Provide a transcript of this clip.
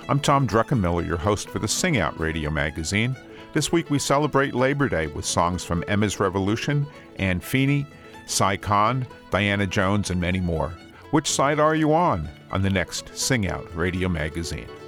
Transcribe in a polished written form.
I'm Tom Druckenmiller, your host for the Sing Out Radio magazine. This week we celebrate Labor Day with songs from Emma's Revolution, Anne Feeney, Cy Khan, Diana Jones, and many more. Which side are you on the next Sing Out Radio magazine?